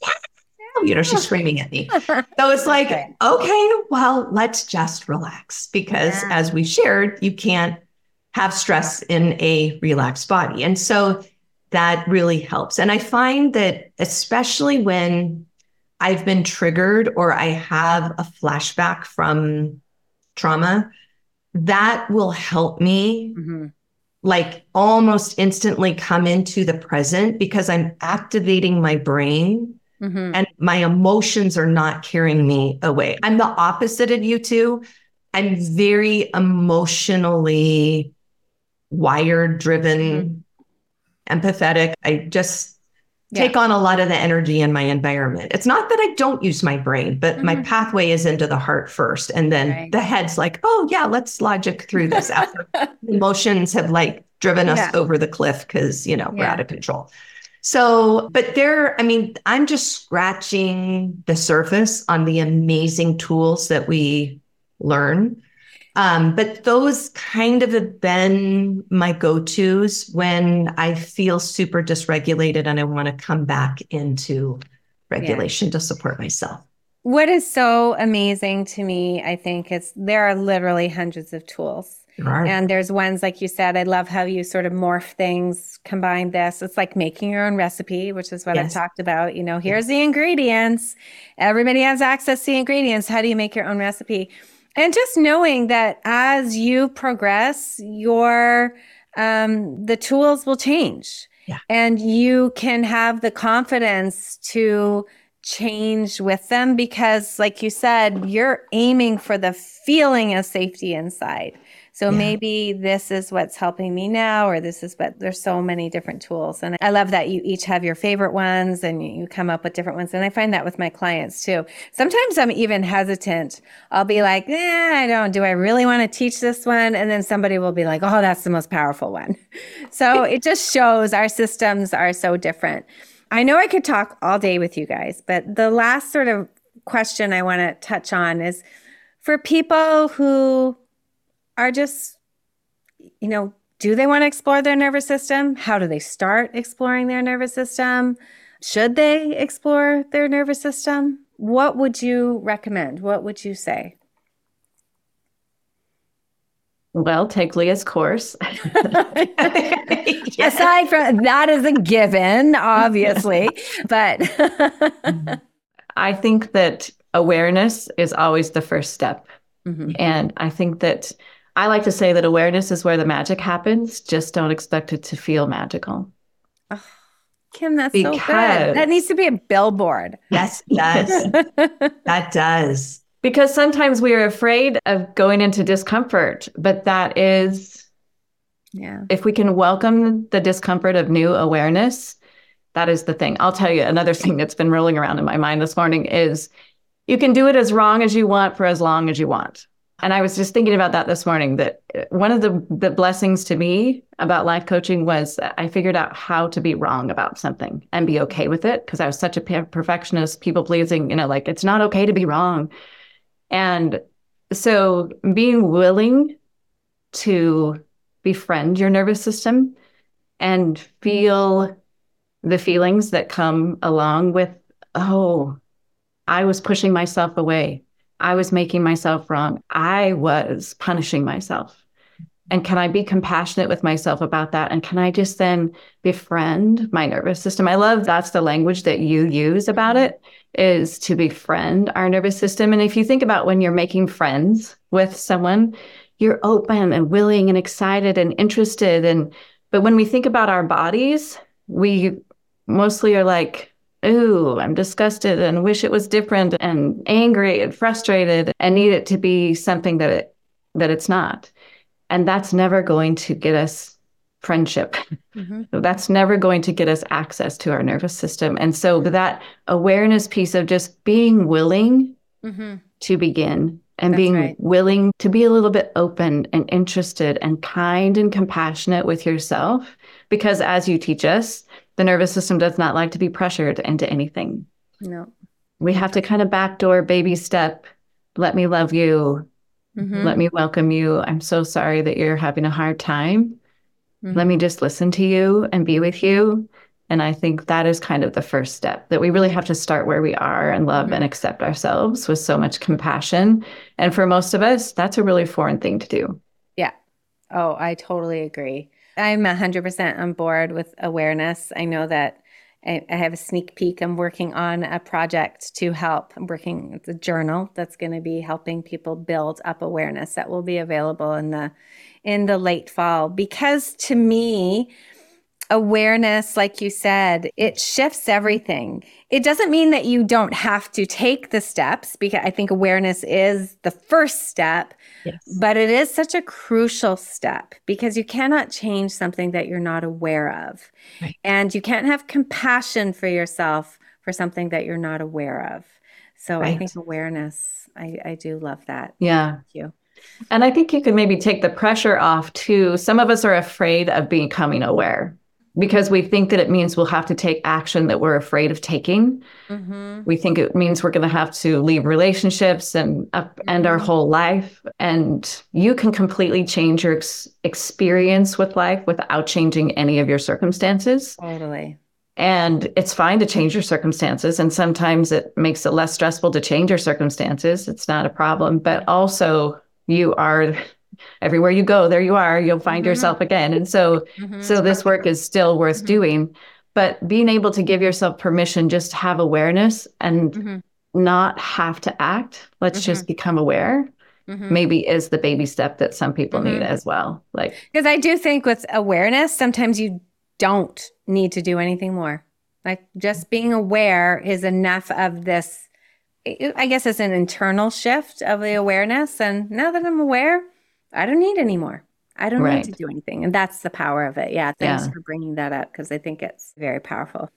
You know, she's screaming at me. So it's like, okay, okay well, let's just relax, because yeah. as we shared, you can't have stress in a relaxed body. And so that really helps. And I find that especially when I've been triggered or I have a flashback from trauma, that will help me mm-hmm. like almost instantly come into the present, because I'm activating my brain. Mm-hmm. And my emotions are not carrying me away. I'm the opposite of you two. I'm very emotionally wired, driven, mm-hmm. empathetic. I just yeah. take on a lot of the energy in my environment. It's not that I don't use my brain, but mm-hmm. my pathway is into the heart first. And then right. the head's like, oh yeah, let's logic through this after. Emotions have like driven us yeah. over the cliff because, you know, yeah. we're out of control. So, but there, I mean, I'm just scratching the surface on the amazing tools that we learn. Um, but those kind of have been my go-tos when I feel super dysregulated and I want to come back into regulation yeah. to support myself. What is so amazing to me, I think, is there are literally hundreds of tools. Right. And there's ones, like you said, I love how you sort of morph things, combine this. It's like making your own recipe, which is what yes. I've talked about. You know, here's yes. the ingredients. Everybody has access to the ingredients. How do you make your own recipe? And just knowing that as you progress, your um, the tools will change. Yeah. And you can have the confidence to change with them because, like you said, you're aiming for the feeling of safety inside. So yeah. maybe this is what's helping me now, or this is what, there's so many different tools. And I love that you each have your favorite ones and you come up with different ones. And I find that with my clients too. Sometimes I'm even hesitant. I'll be like, eh, I don't, do I really want to teach this one? And then somebody will be like, oh, that's the most powerful one. So it just shows our systems are so different. I know I could talk all day with you guys, but the last sort of question I want to touch on is for people who are just, you know, do they want to explore their nervous system? How do they start exploring their nervous system? Should they explore their nervous system? What would you recommend? What would you say? Well, take Leah's course. yes. Aside from that is a given, obviously, but I think that awareness is always the first step. Mm-hmm. And I think that I like to say that awareness is where the magic happens. Just don't expect it to feel magical. Oh, Kim, that's because, so good. That needs to be a billboard. Yes, it does. That does. Because sometimes we are afraid of going into discomfort, but that is, yeah. if we can welcome the discomfort of new awareness, that is the thing. I'll tell you another thing that's been rolling around in my mind this morning is you can do it as wrong as you want for as long as you want. And I was just thinking about that this morning, that one of the, the blessings to me about life coaching was that I figured out how to be wrong about something and be okay with it, because I was such a perfectionist, people pleasing, you know, like it's not okay to be wrong. And so being willing to befriend your nervous system and feel the feelings that come along with, oh, I was pushing myself away. I was making myself wrong. I was punishing myself. And can I be compassionate with myself about that? And can I just then befriend my nervous system? I love that's the language that you use about it, is to befriend our nervous system. And if you think about when you're making friends with someone, you're open and willing and excited and interested. And but when we think about our bodies, we mostly are like, ooh, I'm disgusted and wish it was different and angry and frustrated and need it to be something that it that it's not. And that's never going to get us friendship. Mm-hmm. That's never going to get us access to our nervous system. And so that awareness piece of just being willing mm-hmm. to begin and that's being right. willing to be a little bit open and interested and kind and compassionate with yourself, because as you teach us, the nervous system does not like to be pressured into anything. No. We have to kind of backdoor baby step. Let me love you. Mm-hmm. Let me welcome you. I'm so sorry that you're having a hard time. Mm-hmm. Let me just listen to you and be with you. And I think that is kind of the first step, that we really have to start where we are and love mm-hmm. and accept ourselves with so much compassion. And for most of us, that's a really foreign thing to do. Yeah. Oh, I totally agree. I'm one hundred percent on board with awareness. I know that I, I have a sneak peek. I'm working on a project to help. I'm working with a journal that's going to be helping people build up awareness that will be available in the in the late fall. Because to me, awareness, like you said, it shifts everything. It doesn't mean that you don't have to take the steps, because I think awareness is the first step, yes. but it is such a crucial step, because you cannot change something that you're not aware of. Right. And you can't have compassion for yourself for something that you're not aware of. So right. I think awareness, I, I do love that. Yeah. Thank you. And I think you can maybe take the pressure off too. Some of us are afraid of becoming aware, because we think that it means we'll have to take action that we're afraid of taking. Mm-hmm. We think it means we're going to have to leave relationships and upend mm-hmm. our whole life. And you can completely change your ex- experience with life without changing any of your circumstances. Totally. And it's fine to change your circumstances. And sometimes it makes it less stressful to change your circumstances. It's not a problem. But also you are... everywhere you go, there you are, you'll find mm-hmm. yourself again. And so, mm-hmm. so this work is still worth mm-hmm. doing, but being able to give yourself permission, just have awareness and mm-hmm. not have to act. Let's mm-hmm. just become aware. Mm-hmm. Maybe is the baby step that some people mm-hmm. need as well. Like, because I do think with awareness, sometimes you don't need to do anything more. Like just being aware is enough of this. I guess it's an internal shift of the awareness. And now that I'm aware, I don't need any more. I don't right. need to do anything. And that's the power of it. Yeah. Thanks yeah. for bringing that up, because I think it's very powerful.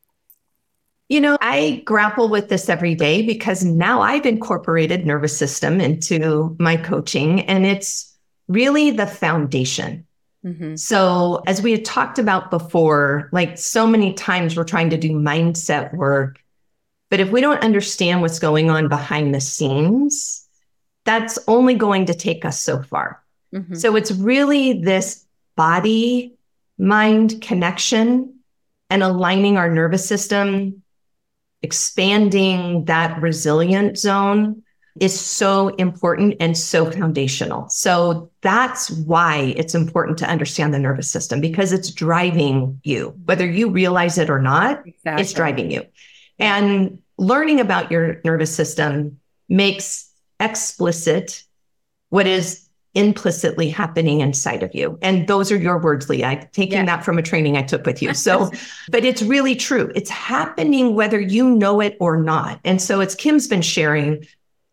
You know, I grapple with this every day because now I've incorporated nervous system into my coaching, and it's really the foundation. Mm-hmm. So as we had talked about before, like so many times we're trying to do mindset work, but if we don't understand what's going on behind the scenes, that's only going to take us so far. Mm-hmm. So it's really this body, mind connection and aligning our nervous system, expanding that resilient zone is so important and so foundational. So that's why it's important to understand the nervous system, because it's driving you, whether you realize it or not, exactly. It's driving you. And learning about your nervous system makes explicit what is implicitly happening inside of you. And those are your words, Leah. I'm taking yeah. that from a training I took with you. So, but it's really true. It's happening whether you know it or not. And so as Kim's been sharing,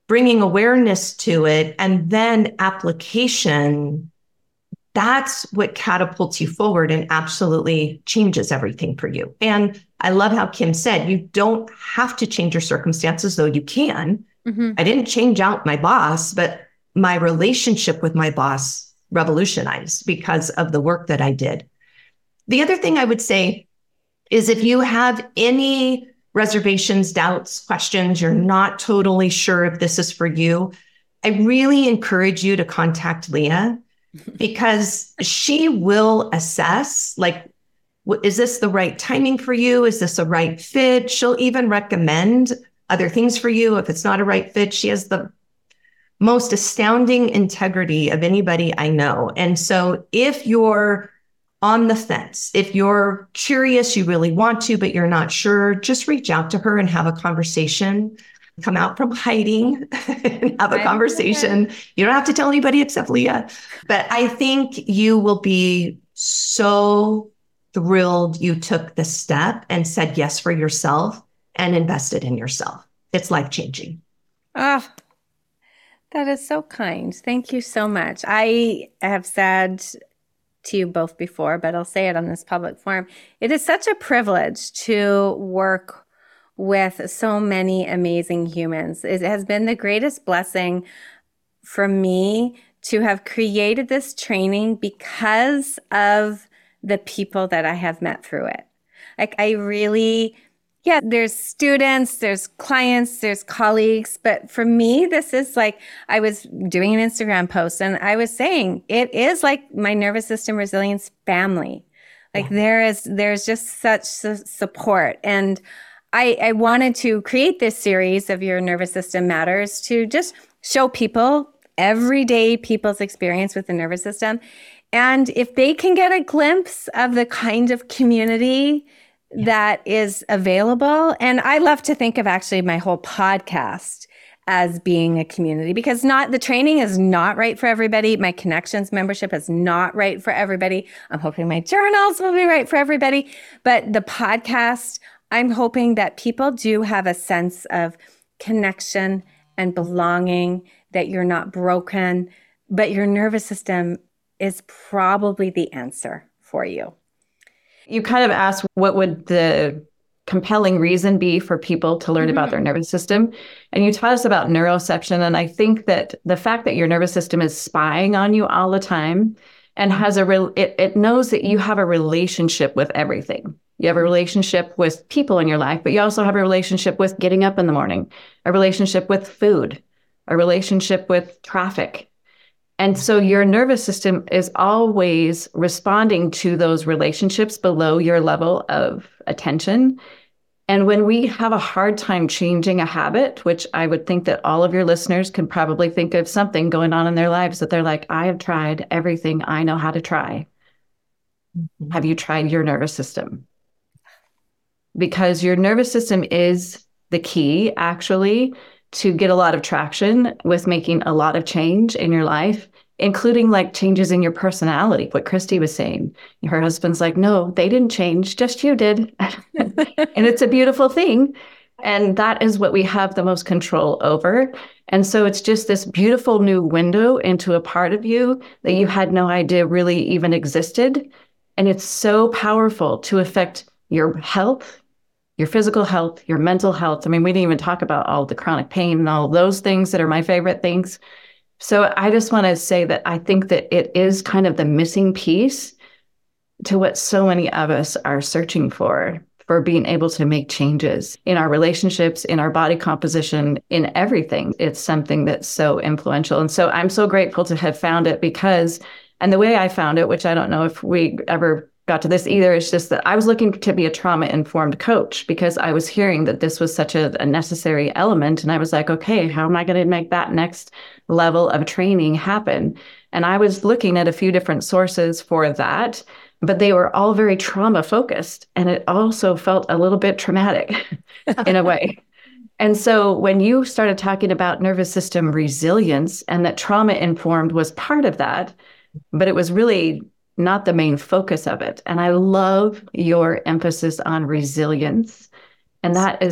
bringing awareness to it and then application, that's what catapults you forward and absolutely changes everything for you. And I love how Kim said, you don't have to change your circumstances, though you can. Mm-hmm. I didn't change out my boss, but my relationship with my boss revolutionized because of the work that I did. The other thing I would say is if you have any reservations, doubts, questions, you're not totally sure if this is for you, I really encourage you to contact Leah because she will assess, like, is this the right timing for you? Is this a right fit? She'll even recommend other things for you if it's not a right fit. She has the most astounding integrity of anybody I know. And so if you're on the fence, if you're curious, you really want to, but you're not sure, just reach out to her and have a conversation. Come out from hiding and have a conversation. You don't have to tell anybody except Leah. But I think you will be so thrilled you took the step and said yes for yourself and invested in yourself. It's life-changing. Oh, that is so kind. Thank you so much. I have said to you both before, but I'll say it on this public forum. It is such a privilege to work with so many amazing humans. It has been the greatest blessing for me to have created this training because of the people that I have met through it. Like I really, yeah, there's students, there's clients, there's colleagues, but for me, this is like, I was doing an Instagram post and I was saying, it is like my nervous system resilience family. Like yeah. there is, there's just such su- support. And I, I wanted to create this series of Your Nervous System Matters to just show people, everyday people's experience with the nervous system. And if they can get a glimpse of the kind of community yeah. that is available, and I love to think of actually my whole podcast as being a community because not the training is not right for everybody. My Connections membership is not right for everybody. I'm hoping my journals will be right for everybody. But the podcast, I'm hoping that people do have a sense of connection and belonging, that you're not broken, but your nervous system is probably the answer for you. You kind of asked what would the compelling reason be for people to learn mm-hmm. about their nervous system. And you taught us about neuroception. And I think that the fact that your nervous system is spying on you all the time and has a real, it, it knows that you have a relationship with everything. You have a relationship with people in your life, but you also have a relationship with getting up in the morning, a relationship with food, a relationship with traffic. And so your nervous system is always responding to those relationships below your level of attention. And when we have a hard time changing a habit, which I would think that all of your listeners can probably think of something going on in their lives that they're like, I have tried everything I know how to try. Mm-hmm. Have you tried your nervous system? Because your nervous system is the key, actually, to get a lot of traction with making a lot of change in your life, including like changes in your personality, what Christy was saying. Her husband's like, no, they didn't change, just you did. And it's a beautiful thing. And that is what we have the most control over. And so it's just this beautiful new window into a part of you that you had no idea really even existed. And it's so powerful to affect your health, your physical health, your mental health. I mean, we didn't even talk about all the chronic pain and all those things that are my favorite things. So I just want to say that I think that it is kind of the missing piece to what so many of us are searching for, for being able to make changes in our relationships, in our body composition, in everything. It's something that's so influential. And so I'm so grateful to have found it because, and the way I found it, which I don't know if we ever got to this either, is just that I was looking to be a trauma-informed coach because I was hearing that this was such a, a necessary element. And I was like, okay, how am I going to make that next level of training happen? And I was looking at a few different sources for that, but they were all very trauma-focused. And it also felt a little bit traumatic in a way. And so when you started talking about nervous system resilience and that trauma-informed was part of that, but it was really not the main focus of it. And I love your emphasis on resilience. And that is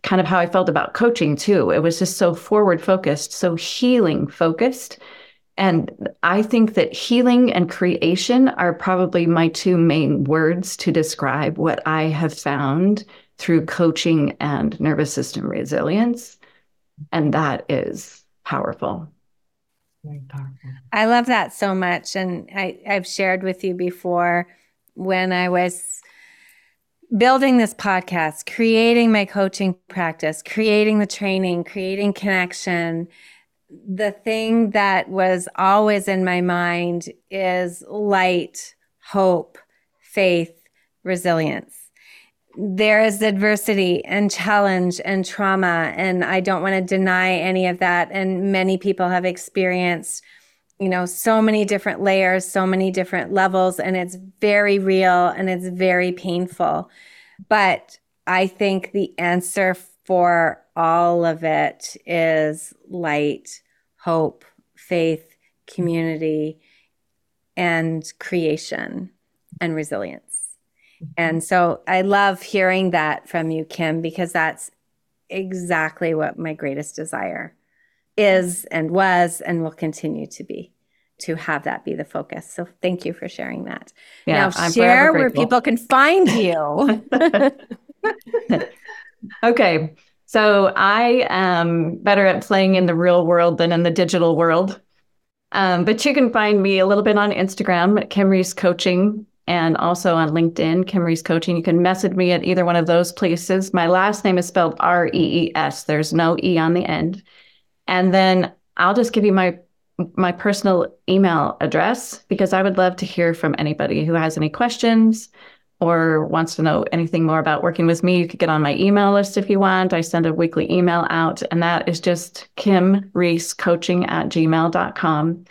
kind of how I felt about coaching too. It was just so forward focused, so healing focused. And I think that healing and creation are probably my two main words to describe what I have found through coaching and nervous system resilience. And that is powerful. Very powerful. I love that so much. And I, I've shared with you before when I was building this podcast, creating my coaching practice, creating the training, creating connection. The thing that was always in my mind is light, hope, faith, resilience. There is adversity and challenge and trauma, and I don't want to deny any of that. And many people have experienced, you know, so many different layers, so many different levels, and it's very real and it's very painful. But I think the answer for all of it is light, hope, faith, community, and creation and resilience. And so I love hearing that from you, Kim, because that's exactly what my greatest desire is and was and will continue to be, to have that be the focus. So thank you for sharing that. Yeah, now I'm share forever where grateful. people can find you. Okay. So I am better at playing in the real world than in the digital world. Um, but you can find me a little bit on Instagram at Kim Rees Coaching, and also on LinkedIn, Kim Rees Coaching. You can message me at either one of those places. My last name is spelled R E E S. There's no E on the end. And then I'll just give you my my personal email address, because I would love to hear from anybody who has any questions or wants to know anything more about working with me. You could get on my email list if you want. I send a weekly email out, and that is just Kim Rees Coaching at gmail dot com.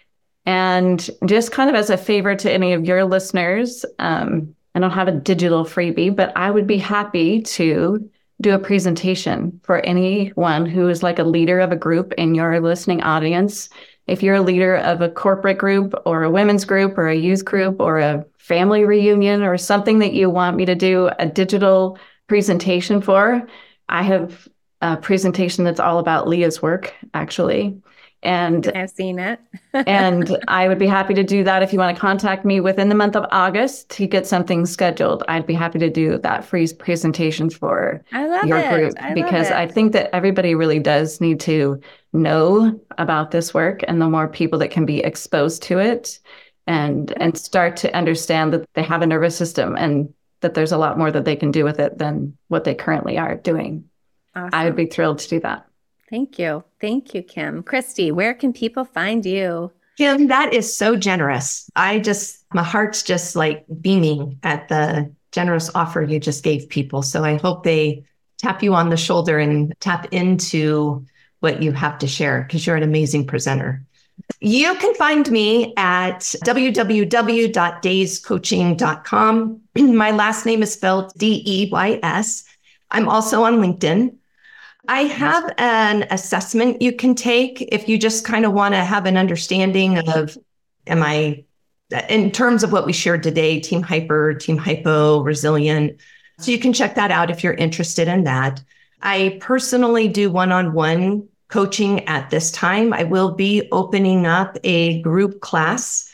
And just kind of as a favor to any of your listeners, um, I don't have a digital freebie, but I would be happy to do a presentation for anyone who is like a leader of a group in your listening audience. If you're a leader of a corporate group or a women's group or a youth group or a family reunion or something that you want me to do a digital presentation for, I have a presentation that's all about Leah's work, actually. And I've seen it. and I would be happy to do that. If you want to contact me within the month of August to get something scheduled, I'd be happy to do that free presentation for I love your it. group, I love because it. I think that everybody really does need to know about this work, and the more people that can be exposed to it and and start to understand that they have a nervous system and that there's a lot more that they can do with it than what they currently are doing. Awesome. I would be thrilled to do that. Thank you. Thank you, Kim. Christy, where can people find you? Kim, that is so generous. I just, my heart's just like beaming at the generous offer you just gave people. So I hope they tap you on the shoulder and tap into what you have to share, because you're an amazing presenter. You can find me at w w w dot days coaching dot com. My last name is spelled D E Y S. I'm also on LinkedIn. I have an assessment you can take if you just kind of want to have an understanding of, am I, in terms of what we shared today, Team Hyper, Team Hypo, Resilient. So you can check that out if you're interested in that. I personally do one-on-one coaching at this time. I will be opening up a group class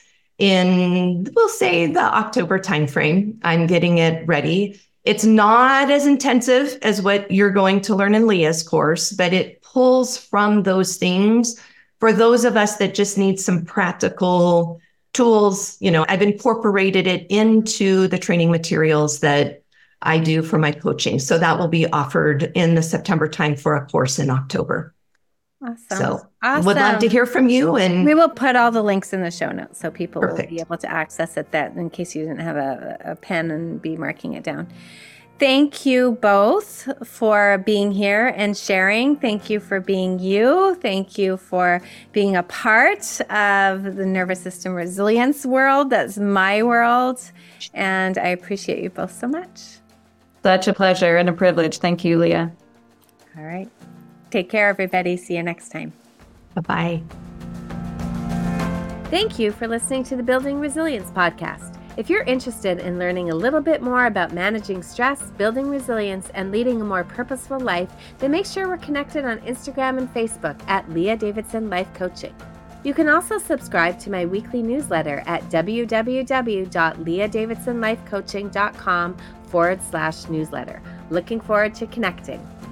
in, we'll say, the October timeframe. I'm getting it ready. It's not as intensive as what you're going to learn in Leah's course, but it pulls from those things for those of us that just need some practical tools. You know, I've incorporated it into the training materials that I do for my coaching. So that will be offered in the September time for a course in October. Awesome. So awesome. would love to hear from you. And we will put all the links in the show notes so people Perfect. will be able to access it, that in case you didn't have a, a pen and be marking it down. Thank you both for being here and sharing. Thank you for being you. Thank you for being a part of the nervous system resilience world. That's my world. And I appreciate you both so much. Such a pleasure and a privilege. Thank you, Leah. All right. Take care, everybody. See you next time. bye-bye. Thank you for listening to the Building Resilience podcast. If you're interested in learning a little bit more about managing stress, building resilience, and leading a more purposeful life, then make sure we're connected on Instagram and Facebook at Leah Davidson Life Coaching. You can also subscribe to my weekly newsletter at www.leahdavidsonlifecoaching.com forward slash newsletter. Looking forward to connecting.